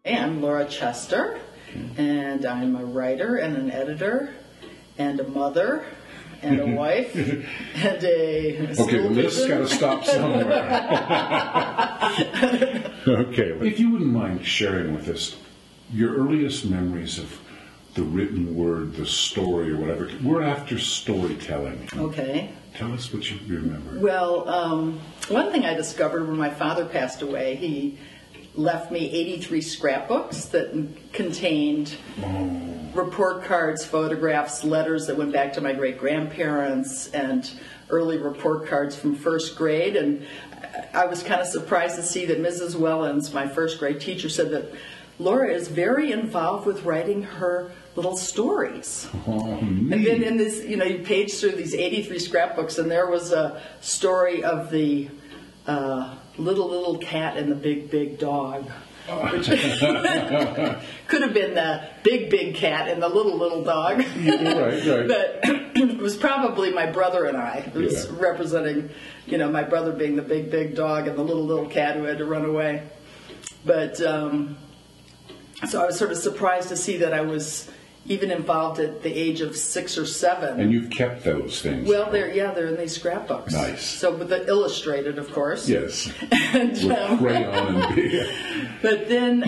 I'm Laura Chester, and I'm a writer and an editor and a mother and a wife and a Okay, the list's got to stop somewhere. Okay, if you wouldn't mind sharing with us your earliest memories of the written word, the story, or whatever. We're after storytelling. Okay. Tell us what you remember. Well, one thing I discovered when my father passed away, he left me 83 scrapbooks that contained report cards, photographs, letters that went back to my great-grandparents, and early report cards from first grade. And I was kind of surprised to see that Mrs. Wellens, my first grade teacher, said that Laura is very involved with writing her little stories. And then in this, you page through these 83 scrapbooks, and there was a story of the little cat and the big dog. Which could have been the big cat and the little dog. Right. But it was probably my brother and I. It was representing, my brother being the big dog and the little cat who had to run away. But so I was sort of surprised to see that I was even involved at the age of 6 or 7. And you've kept those things? Well, they're in these scrapbooks. Nice. So, but they're illustrated, of course. Yes. And, with crayon and but then,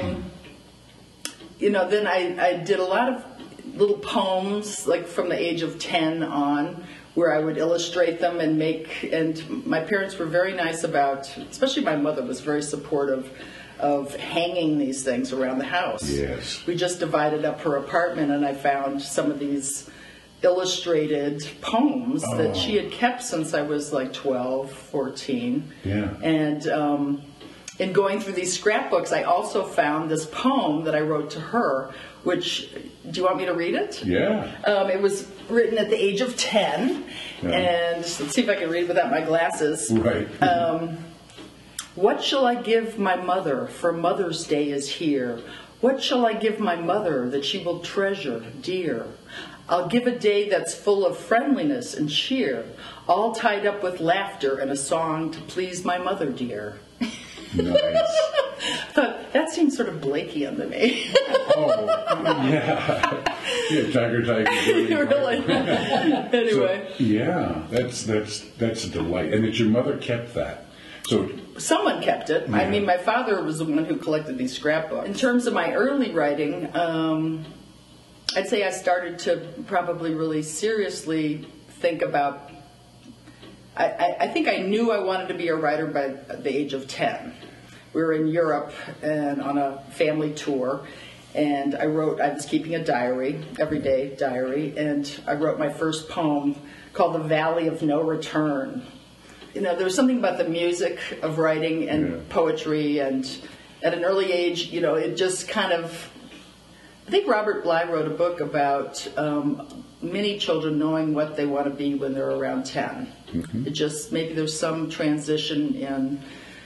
then I did a lot of little poems, like from the age of 10 on, where I would illustrate them and my parents were very nice about, especially my mother was very supportive of hanging these things around the house. Yes. We just divided up her apartment, and I found some of these illustrated poems that she had kept since I was like 12, 14. Yeah. And in going through these scrapbooks, I also found this poem that I wrote to her, which, do you want me to read it? Yeah. It was written at the age of 10, and let's see if I can read without my glasses. Right. What shall I give my mother, for Mother's Day is here? What shall I give my mother that she will treasure dear? I'll give a day that's full of friendliness and cheer, all tied up with laughter and a song to please my mother dear. Nice. I thought, that seems sort of Blakean to me. Yeah, tiger. Really? Anyway. So, yeah, that's a delight. And that your mother kept that. So someone kept it. Yeah. I mean, my father was the one who collected these scrapbooks. In terms of my early writing, I'd say I started to probably really seriously think about. I think I knew I wanted to be a writer by the age of 10. We were in Europe and on a family tour, and I was keeping a diary, everyday diary, and I wrote my first poem called The Valley of No Return. There was something about the music of writing and poetry, and at an early age, it just kind of. I think Robert Bly wrote a book about many children knowing what they want to be when they're around 10. Mm-hmm. It just maybe there's some transition in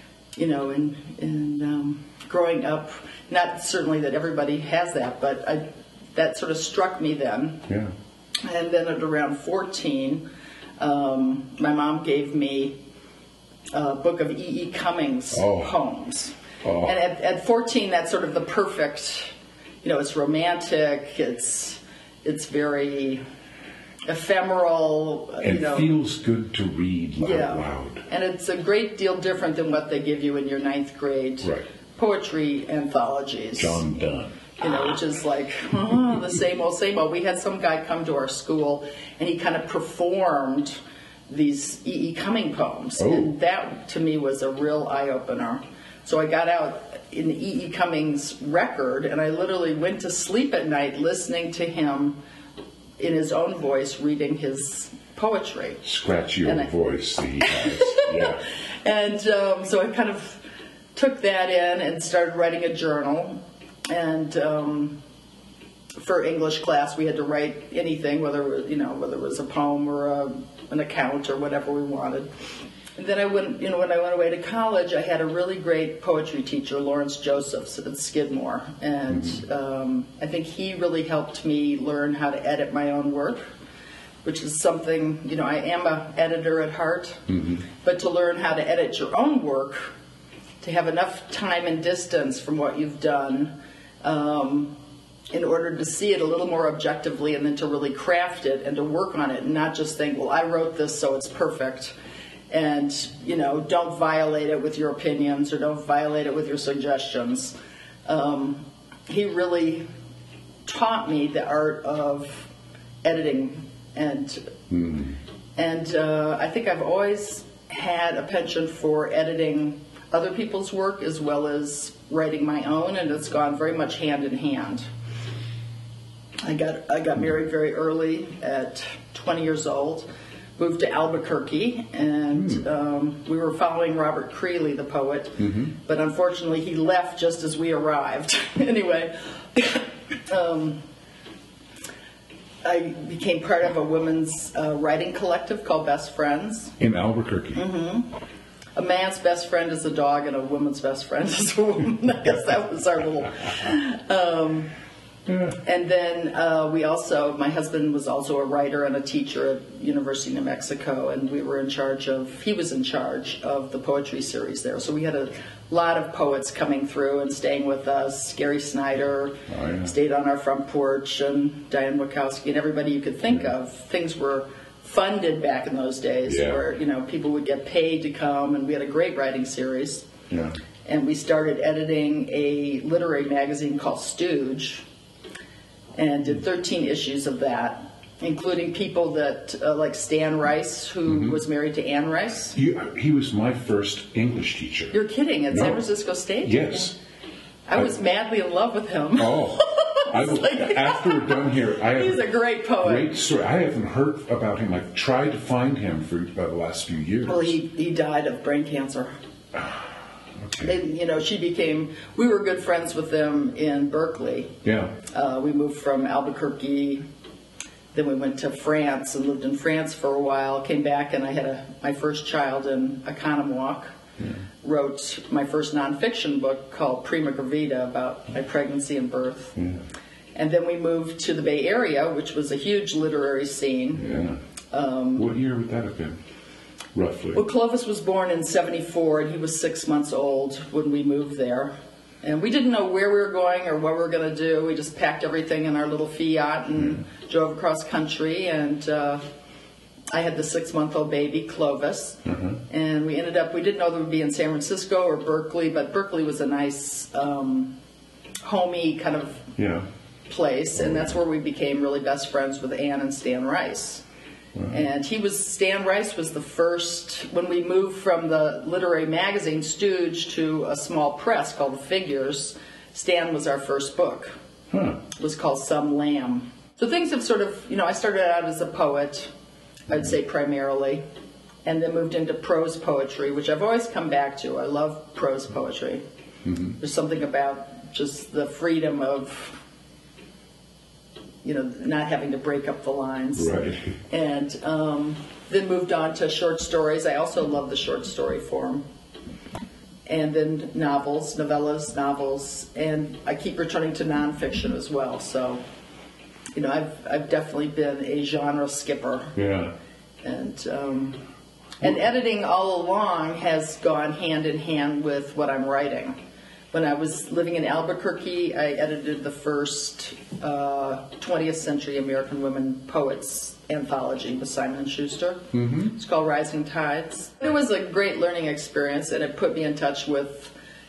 growing up. Not certainly that everybody has that, but that sort of struck me then. Yeah. And then at around 14. My mom gave me a book of E.E. Cummings poems. Oh. And at 14, that's sort of the perfect, it's romantic, it's very ephemeral. And feels good to read out loud. And it's a great deal different than what they give you in your 9th grade poetry anthologies. John Donne. Which is like the same old. We had some guy come to our school, and he kind of performed these E.E. Cummings poems. Oh. And that, to me, was a real eye-opener. So I got out in the E.E. Cummings record, and I literally went to sleep at night listening to him in his own voice reading his poetry. Scratchy old voice that he has. Yeah. And so I kind of took that in and started writing a journal. And for English class, we had to write anything, whether it was a poem or an account or whatever we wanted. And then when I went away to college, I had a really great poetry teacher, Lawrence Josephs at Skidmore, and I think he really helped me learn how to edit my own work, which is something I am an editor at heart, but to learn how to edit your own work to have enough time and distance from what you've done in order to see it a little more objectively and then to really craft it and to work on it and not just think, well, I wrote this so it's perfect. And, don't violate it with your opinions or don't violate it with your suggestions. He really taught me the art of editing. And I think I've always had a penchant for editing other people's work as well as writing my own, and it's gone very much hand in hand. I got married very early at 20 years old, moved to Albuquerque, and we were following Robert Creeley, the poet, but unfortunately he left just as we arrived. Anyway, I became part of a women's writing collective called Best Friends. In Albuquerque. A man's best friend is a dog, and a woman's best friend is a woman. I guess that was our little... And then my husband was also a writer and a teacher at University of New Mexico, and he was in charge of the poetry series there. So we had a lot of poets coming through and staying with us. Gary Snyder stayed on our front porch, and Diane Wachowski, and everybody you could think of. Things were funded back in those days where, people would get paid to come, and we had a great writing series. Yeah. And we started editing a literary magazine called Stooge, and did 13 issues of that, including people that, like Stan Rice, who was married to Anne Rice. He was my first English teacher. You're kidding, at San Francisco State? Yes. I was madly in love with him. Oh. After we're done here, he's a great poet. Great story. I haven't heard about him. I've tried to find him for the last few years. Well, he died of brain cancer. Okay. We were good friends with them in Berkeley. Yeah. We moved from Albuquerque, then we went to France and lived in France for a while, came back, and I had my first child in Oconomowoc. Wrote my first nonfiction book called Prima Gravida about my pregnancy and birth. And then we moved to the Bay Area, which was a huge literary scene. What year would that have been, roughly? Well, Clovis was born in 1974, and he was 6 months old when we moved there. And we didn't know where we were going or what we were going to do. We just packed everything in our little Fiat and drove across country, and I had the 6-month-old baby, Clovis, and we didn't know that we'd be in San Francisco or Berkeley, but Berkeley was a nice, homey kind of place, and that's where we became really best friends with Anne and Stan Rice. And Stan Rice was the first, when we moved from the literary magazine Stooge to a small press called Figures, Stan was our first book. It was called Some Lamb. So things have sort of, I started out as a poet, I'd say primarily, and then moved into prose poetry, which I've always come back to. I love prose poetry. There's something about just the freedom of, not having to break up the lines. Right. And then moved on to short stories. I also love the short story form. And then novellas, novels, and I keep returning to nonfiction as well. So, I've definitely been a genre skipper. Yeah. And editing all along has gone hand in hand with what I'm writing. When I was living in Albuquerque, I edited the first 20th century American women poets anthology with Simon & Schuster. It's called Rising Tides. It was a great learning experience, and it put me in touch with,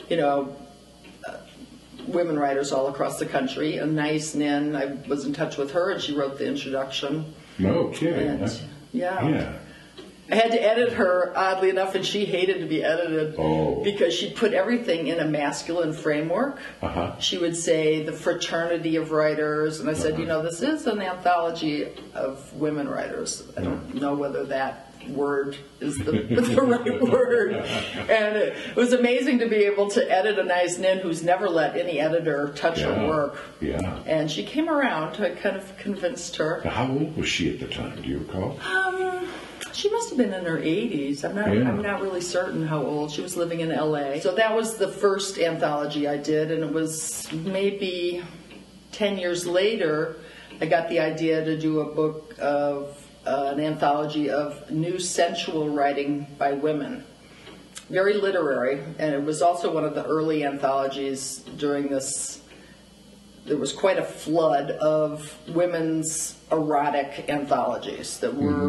women writers all across the country. Anais Nin, I was in touch with her, and she wrote the introduction. No kidding. And, I had to edit her, oddly enough, and she hated to be edited because she put everything in a masculine framework. She would say the fraternity of writers, and I said, this is an anthology of women writers. I don't know whether that word is the right word. And it was amazing to be able to edit Anais Nin, who's never let any editor touch her work. Yeah. And she came around. I kind of convinced her. How old was she at the time? Do you recall? She must have been in her 80s. I'm not really certain how old. She was living in LA. So that was the first anthology I did, and it was maybe 10 years later I got the idea to do a book of an anthology of new sensual writing by women. very literary, and it was also one of the early anthologies during this. There was quite a flood of women's erotic anthologies that were,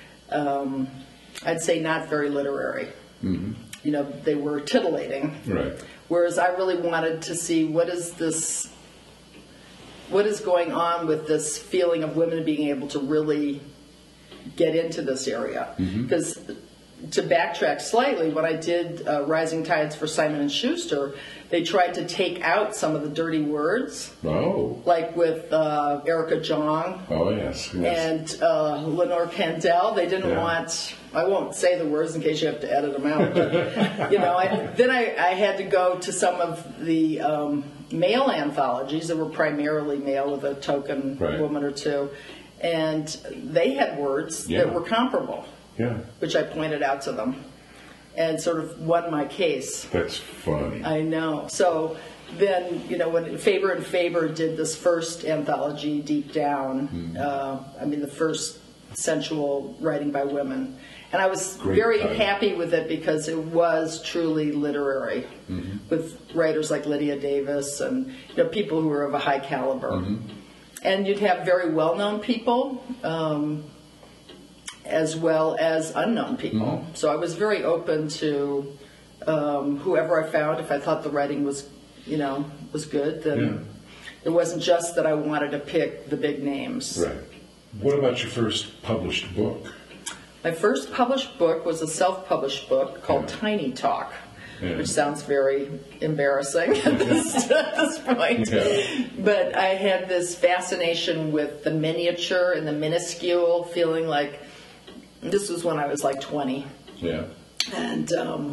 I'd say, not very literary. You know, they were titillating. Right. Whereas I really wanted to see what is going on with this feeling of women being able to really get into this area. Because to backtrack slightly, when I did Rising Tides for Simon & Schuster, they tried to take out some of the dirty words. Oh. Like with Erica Jong. Oh, yes. And Lenore Kandel. They didn't want, I won't say the words in case you have to edit them out, but, you know, then I had to go to some of the male anthologies that were primarily male with a token woman or two, and they had words that were comparable, which I pointed out to them and sort of won my case. That's funny. I know. So then, you know, when Faber and Faber did this first anthology, Deep Down, I mean, the first sensual writing by women, and I was very happy with it because it was truly literary, with writers like Lydia Davis and, you know, people who were of a high caliber. And you'd have very well-known people, as well as unknown people. So I was very open to whoever I found. If I thought the writing was, you know, was good, then it wasn't just that I wanted to pick the big names. Right. What about your first published book? My first published book was a self-published book called Tiny Talk, which sounds very embarrassing at this point. But I had this fascination with the miniature and the minuscule, feeling like this was when I was like 20. And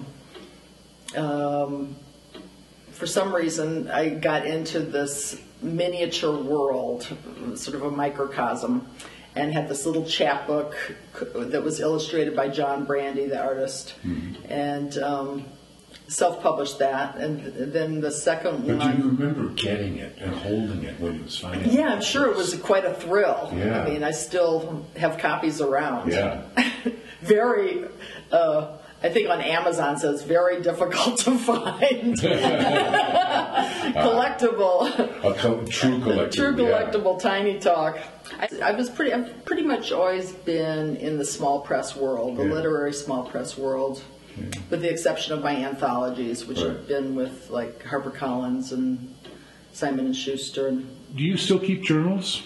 for some reason, I got into this miniature world, sort of a microcosm, and had this little chapbook that was illustrated by John Brandy, the artist, and self-published that. And then the second one... But do you remember getting it and holding it when it was finally... Yeah, I'm sure it was quite a thrill. I mean, I still have copies around. Very... I think on Amazon says very difficult to find. Collectible. True collectible. True collectible Tiny Talk. I've pretty much always been in the small press world, the literary small press world, with the exception of my anthologies, which have been with like HarperCollins and Simon & Schuster. Do you still keep journals?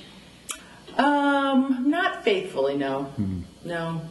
Not faithfully, no. No.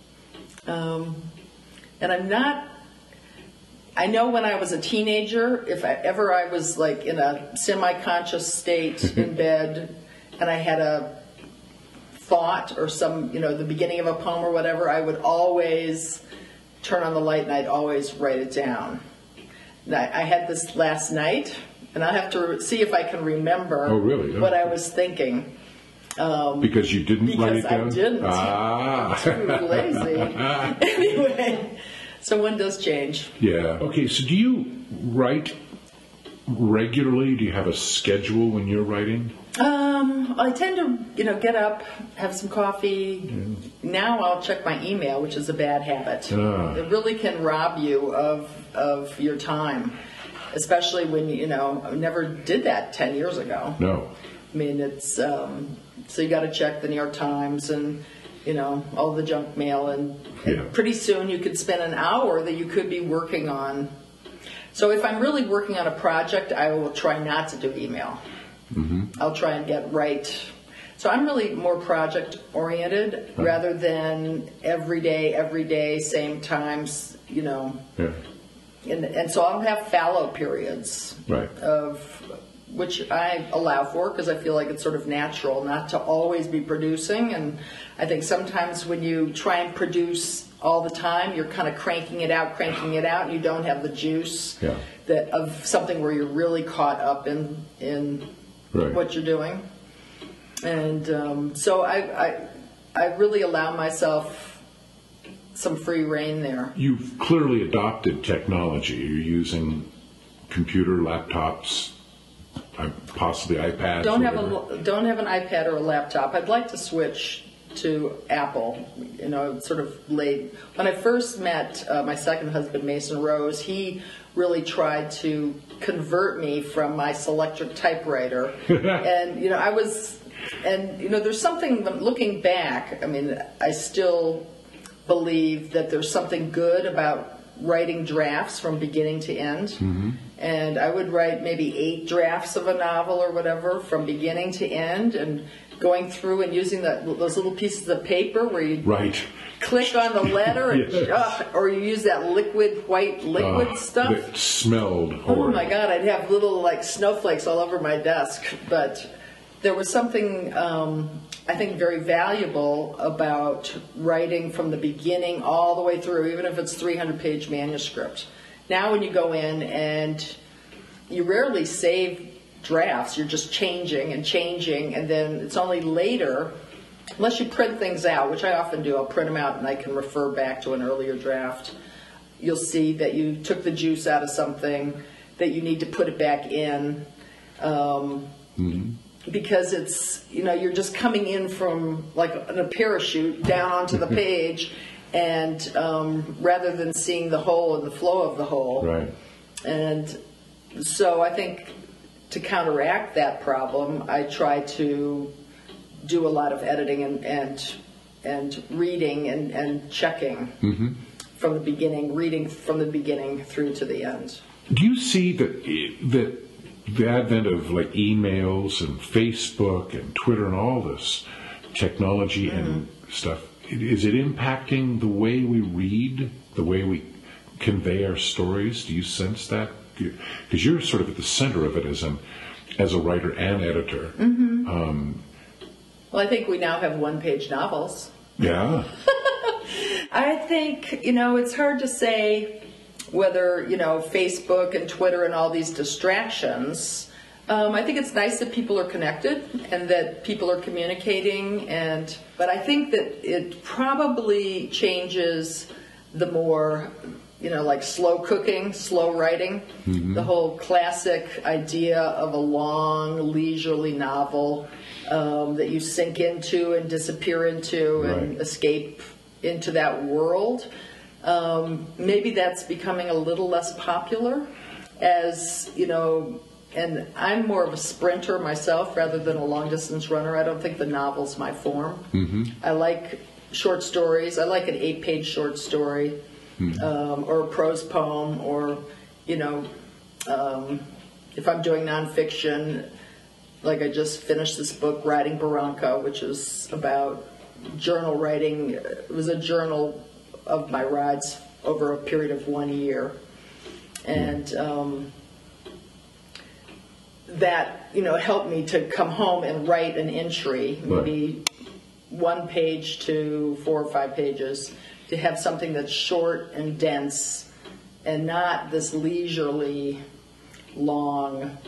And I'm not... I know when I was a teenager, if I was like in a semi-conscious state in bed and I had a thought or some, you know, the beginning of a poem or whatever, I would always turn on the light and I'd always write it down. And I had this last night, and I'll have to see if I can remember what I was thinking. Because you didn't write it down? Because I didn't. Too lazy. Anyway, so one does change. Okay, so do you write regularly? Do you have a schedule when you're writing? I tend to, you know, get up, have some coffee. Now I'll check my email, which is a bad habit. It really can rob you of your time, especially when, you know, I never did that 10 years ago. No. I mean, it's, so you got to check the New York Times and, you know, all the junk mail, and pretty soon you could spend an hour that you could be working on. So if I'm really working on a project, I will try not to do email. I'll try and get right. So I'm really more project-oriented rather than every day, same times, you know. And so I'll have fallow periods of which I allow for because I feel like it's sort of natural not to always be producing. And I think sometimes when you try and produce all the time, you're kind of cranking it out, and you don't have the juice that of something where you're really caught up in what you're doing. And so I really allow myself some free rein there. You've clearly adopted technology. You're using computer, laptops, possibly iPads. Don't have an iPad or a laptop. I'd like to switch to Apple. You know, sort of late. When I first met my second husband, Mason Rose, he really tried to convert me from my Selectric typewriter. And, you know, there's something, looking back, I mean, I still believe that there's something good about writing drafts from beginning to end. Mm-hmm. And I would write maybe 8 drafts of a novel or whatever from beginning to end, and going through and using those little pieces of paper where you click on the letter, and, or you use that white liquid stuff. It smelled horrible. Oh my God, I'd have little like snowflakes all over my desk. But there was something, I think, very valuable about writing from the beginning all the way through, even if it's 300-page manuscript. Now when you go in and you rarely save drafts, you're just changing, and then it's only later, unless you print things out, which I often do, I'll print them out and I can refer back to an earlier draft. You'll see that you took the juice out of something, that you need to put it back in. Because it's, you know, you're just coming in from like a parachute down onto the page, and rather than seeing the whole and the flow of the whole. Right. And so I think to counteract that problem, I try to do a lot of editing and reading and checking from the beginning, reading from the beginning through to the end. Do you see that the advent of like emails and Facebook and Twitter and all this technology and stuff, is it impacting the way we read, the way we convey our stories? Do you sense that? Because you're sort of at the center of it as a writer and editor. Well, I think we now have one-page novels. Yeah. I think, you know, it's hard to say whether, you know, Facebook and Twitter and all these distractions. I think it's nice that people are connected and that people are communicating, but I think that it probably changes the more, you know, like slow cooking, slow writing, the whole classic idea of a long, leisurely novel that you sink into and disappear into and escape into that world. Maybe that's becoming a little less popular, as, you know, and I'm more of a sprinter myself rather than a long-distance runner. I don't think the novel's my form. I like short stories. I like an 8-page short story or a prose poem, or, you know, if I'm doing nonfiction, like I just finished this book, Riding Barranca, which is about journal writing. It was a journal of my rides over a period of 1 year. And that, you know, helped me to come home and write an entry, maybe 1 page to 4 or 5 pages, to have something that's short and dense and not this leisurely, long,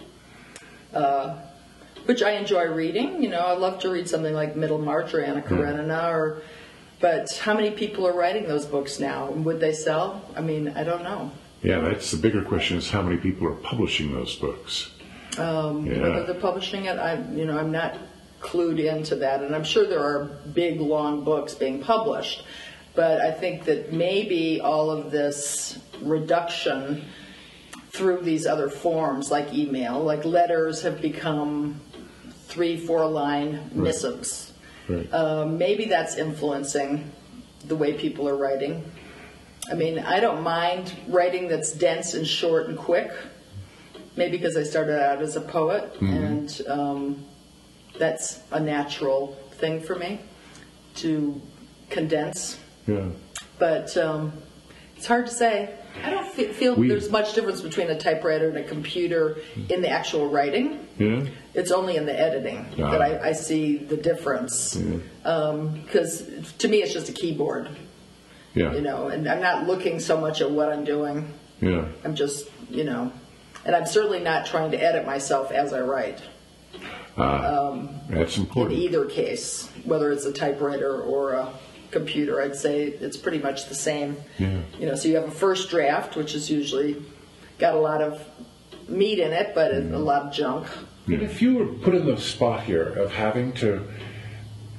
which I enjoy reading. You know, I love to read something like Middlemarch or Anna Karenina, but how many people are writing those books now? And would they sell? I mean, I don't know. Yeah, that's the bigger question, is how many people are publishing those books? Whether they're publishing it, I'm not clued into that. And I'm sure there are big, long books being published. But I think that maybe all of this reduction through these other forms, like email, like letters, have become 3-4 line missives. Maybe that's influencing the way people are writing. I mean, I don't mind writing that's dense and short and quick, maybe because I started out as a poet, and that's a natural thing for me to condense. But it's hard to say. I don't feel there's much difference between a typewriter and a computer in the actual writing. It's only in the editing that I see the difference. Because to me, it's just a keyboard. You know, and I'm not looking so much at what I'm doing. I'm just, you know, and I'm certainly not trying to edit myself as I write. That's important. In either case, whether it's a typewriter or a computer, I'd say it's pretty much the same. You know, so you have a first draft, which is usually got a lot of meat in it, but a lot of junk. If you were put in the spot here of having to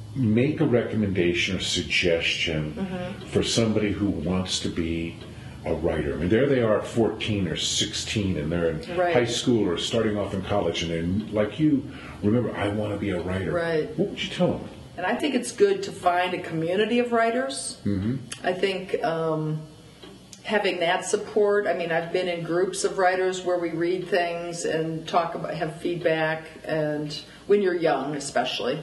make a recommendation or suggestion for somebody who wants to be a writer? I mean, there they are at 14 or 16, and they're in high school or starting off in college, and they're like you, remember, I want to be a writer. Right. What would you tell them? And I think it's good to find a community of writers. I think having that support, I mean, I've been in groups of writers where we read things and talk about, have feedback, and when you're young especially.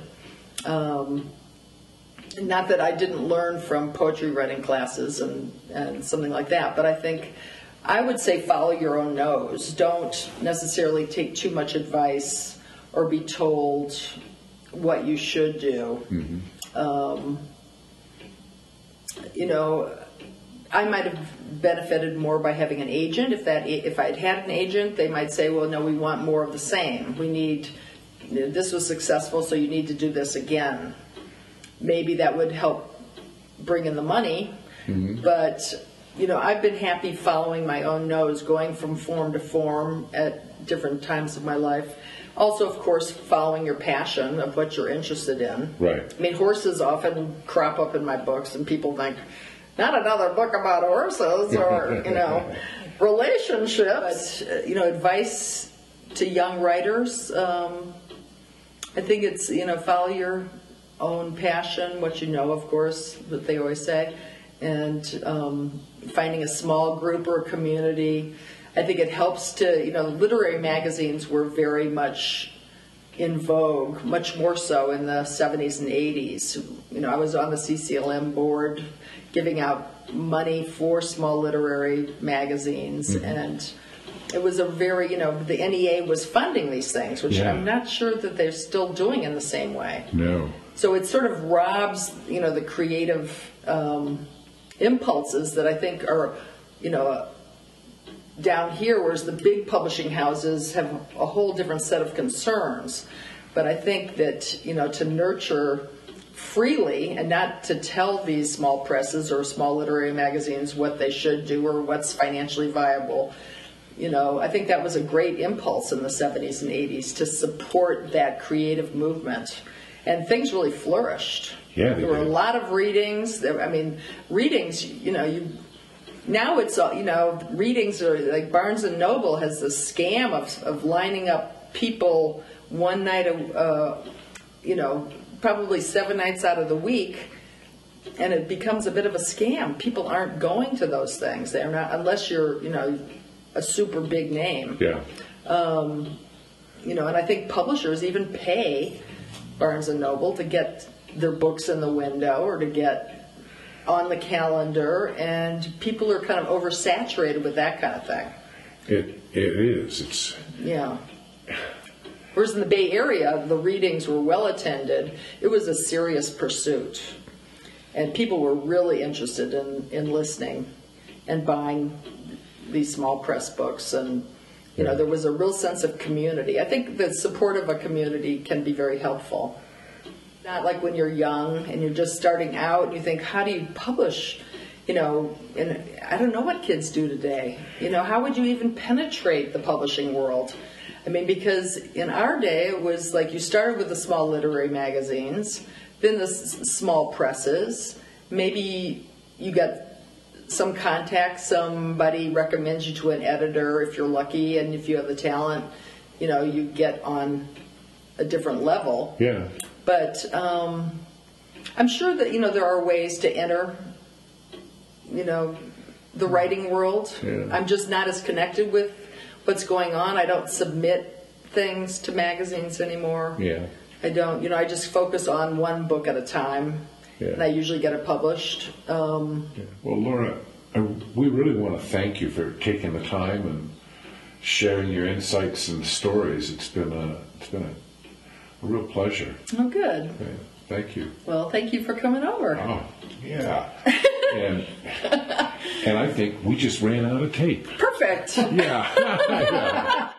Not that I didn't learn from poetry writing classes and something like that, but I think I would say follow your own nose. Don't necessarily take too much advice or be told what you should do. You know, I might have benefited more by having an agent. If I'd had an agent, they might say, well, no, we want more of the same. We need, this was successful, so you need to do this again. Maybe that would help bring in the money. But, you know, I've been happy following my own nose, going from form to form at different times of my life. Also, of course, following your passion of what you're interested in. Right. I mean, horses often crop up in my books, and people think, not another book about horses or, you know, relationships. But, you know, advice to young writers, I think it's, you know, follow your own passion, what you know, of course, what they always say, and finding a small group or a community. I think it helps to, you know, literary magazines were very much in vogue, much more so in the 70s and 80s. You know, I was on the CCLM board giving out money for small literary magazines, and it was a very, you know, the NEA was funding these things, which I'm not sure that they're still doing in the same way. No. So it sort of robs, you know, the creative impulses that I think are, you know, down here, whereas the big publishing houses have a whole different set of concerns. But I think that, you know, to nurture freely and not to tell these small presses or small literary magazines what they should do or what's financially viable, you know, I think that was a great impulse in the 70s and 80s to support that creative movement. And things really flourished. Yeah, there were a lot of readings. I mean, readings, you know, now it's, you know, readings are like Barnes and Noble has this scam of lining up people one night, you know, probably 7 nights out of the week, and it becomes a bit of a scam. People aren't going to those things. They're not, unless you're, you know, a super big name. Yeah. You know, and I think publishers even pay Barnes and Noble to get their books in the window or to get on the calendar, and people are kind of oversaturated with that kind of thing. It is. It's Whereas in the Bay Area, the readings were well attended. It was a serious pursuit, and people were really interested in listening and buying these small press books, and you know, there was a real sense of community. I think the support of a community can be very helpful. Not like when you're young and you're just starting out and you think, how do you publish? You know, and I don't know what kids do today. You know, how would you even penetrate the publishing world? I mean, because in our day, it was like you started with the small literary magazines, then the small presses. Maybe you got some contact, somebody recommends you to an editor if you're lucky, and if you have the talent, you know, you get on a different level. Yeah. But I'm sure that, you know, there are ways to enter, you know, the writing world. Yeah. I'm just not as connected with what's going on. I don't submit things to magazines anymore. Yeah. I don't, you know, I just focus on one book at a time. Yeah. And I usually get it published. Well, Laura, we really want to thank you for taking the time and sharing your insights and stories. It's been a real pleasure. Oh, good. Yeah, thank you. Well, thank you for coming over. Oh, yeah. and I think we just ran out of tape. Perfect. Yeah. Yeah.